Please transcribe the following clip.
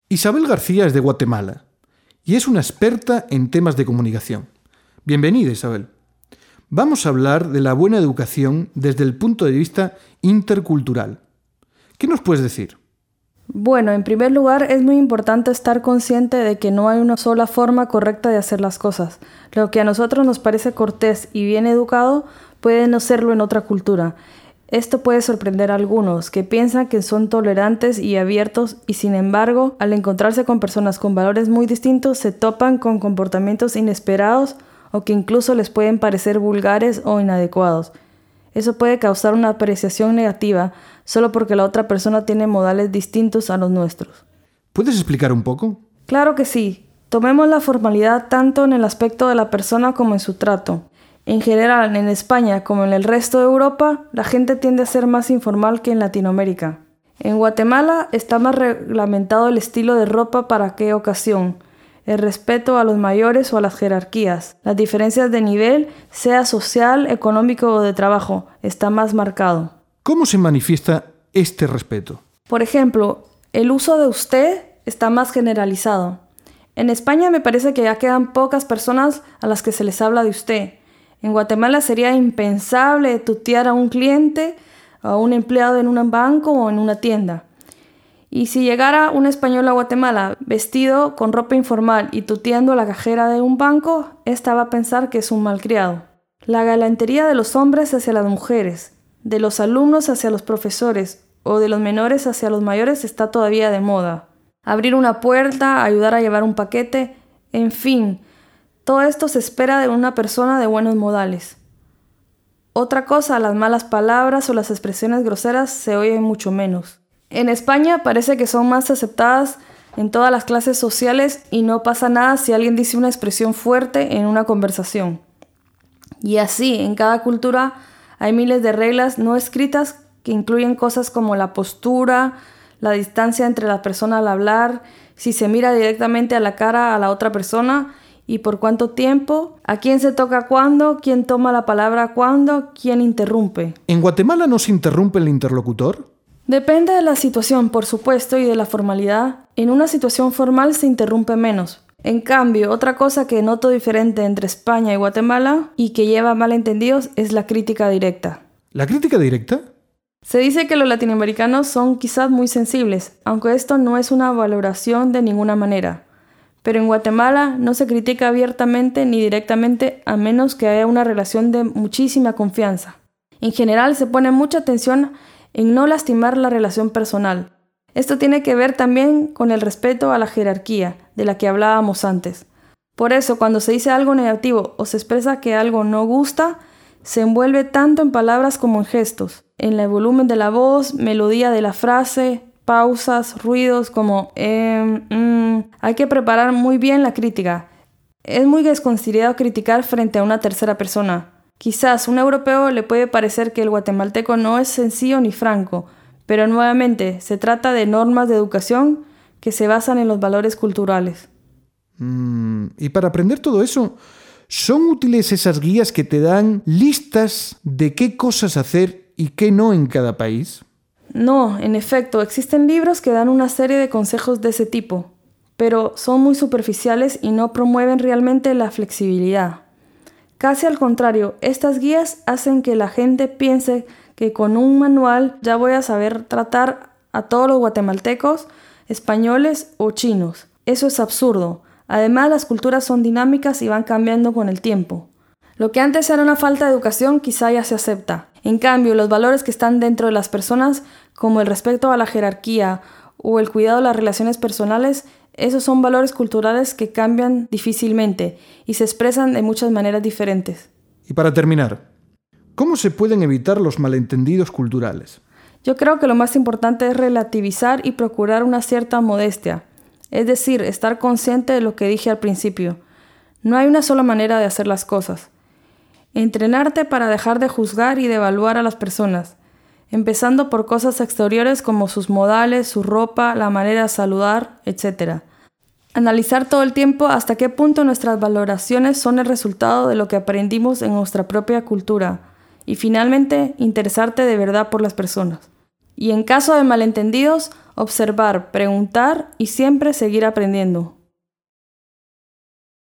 Isabel García es de Guatemala y es una experta en temas de comunicación. Bienvenida, Isabel. Vamos a hablar de la buena educación desde el punto de vista intercultural. ¿Qué nos puedes decir? Bueno, en primer lugar, es muy importante estar consciente de que no hay una sola forma correcta de hacer las cosas. Lo que a nosotros nos parece cortés y bien educado puede no serlo en otra cultura. Esto puede sorprender a algunos, que piensan que son tolerantes y abiertos y sin embargo, al encontrarse con personas con valores muy distintos, se topan con comportamientos inesperados o que incluso les pueden parecer vulgares o inadecuados. Eso puede causar una apreciación negativa solo porque la otra persona tiene modales distintos a los nuestros. ¿Puedes explicar un poco? Claro que sí. Tomemos la formalidad tanto en el aspecto de la persona como en su trato. En general, en España como en el resto de Europa, la gente tiende a ser más informal que en Latinoamérica. En Guatemala está más reglamentado el estilo de ropa para qué ocasión, el respeto a los mayores o a las jerarquías. Las diferencias de nivel, sea social, económico o de trabajo, está más marcado. ¿Cómo se manifiesta este respeto? Por ejemplo, el uso de usted está más generalizado. En España me parece que ya quedan pocas personas a las que se les habla de usted. En Guatemala sería impensable tutear a un cliente, a un empleado en un banco o en una tienda. Y si llegara un español a Guatemala vestido con ropa informal y tuteando a la cajera de un banco, esta va a pensar que es un malcriado. La galantería de los hombres hacia las mujeres, de los alumnos hacia los profesores o de los menores hacia los mayores está todavía de moda. Abrir una puerta, ayudar a llevar un paquete, en fin, todo esto se espera de una persona de buenos modales. Otra cosa, las malas palabras o las expresiones groseras se oyen mucho menos. En España parece que son más aceptadas en todas las clases sociales y no pasa nada si alguien dice una expresión fuerte en una conversación. Y así, en cada cultura hay miles de reglas no escritas que incluyen cosas como la postura, la distancia entre la persona al hablar, si se mira directamente a la cara a la otra persona y por cuánto tiempo, a quién se toca cuándo, quién toma la palabra cuándo, quién interrumpe. ¿En Guatemala no se interrumpe el interlocutor? Depende de la situación, por supuesto, y de la formalidad. En una situación formal se interrumpe menos. En cambio, otra cosa que noto diferente entre España y Guatemala y que lleva malentendidos es la crítica directa. ¿La crítica directa? Se dice que los latinoamericanos son quizás muy sensibles, aunque esto no es una valoración de ninguna manera. Pero en Guatemala no se critica abiertamente ni directamente a menos que haya una relación de muchísima confianza. En general se pone mucha atención en no lastimar la relación personal. Esto tiene que ver también con el respeto a la jerarquía, de la que hablábamos antes. Por eso, cuando se dice algo negativo o se expresa que algo no gusta, se envuelve tanto en palabras como en gestos, en el volumen de la voz, melodía de la frase, pausas, ruidos como Hay que preparar muy bien la crítica. Es muy desconsiderado criticar frente a una tercera persona. Quizás a un europeo le puede parecer que el guatemalteco no es sencillo ni franco, pero nuevamente se trata de normas de educación que se basan en los valores culturales. Y para aprender todo eso, ¿son útiles esas guías que te dan listas de qué cosas hacer y qué no en cada país? No, en efecto, existen libros que dan una serie de consejos de ese tipo, pero son muy superficiales y no promueven realmente la flexibilidad. Casi al contrario, estas guías hacen que la gente piense que con un manual ya voy a saber tratar a todos los guatemaltecos, españoles o chinos. Eso es absurdo. Además, las culturas son dinámicas y van cambiando con el tiempo. Lo que antes era una falta de educación quizá ya se acepta. En cambio, los valores que están dentro de las personas, como el respeto a la jerarquía o el cuidado de las relaciones personales, esos son valores culturales que cambian difícilmente y se expresan de muchas maneras diferentes. Y para terminar, ¿cómo se pueden evitar los malentendidos culturales? Yo creo que lo más importante es relativizar y procurar una cierta modestia, es decir, estar consciente de lo que dije al principio. No hay una sola manera de hacer las cosas. Entrenarte para dejar de juzgar y de evaluar a las personas, empezando por cosas exteriores como sus modales, su ropa, la manera de saludar, etc. Analizar todo el tiempo hasta qué punto nuestras valoraciones son el resultado de lo que aprendimos en nuestra propia cultura. Y finalmente, interesarte de verdad por las personas. Y en caso de malentendidos, observar, preguntar y siempre seguir aprendiendo.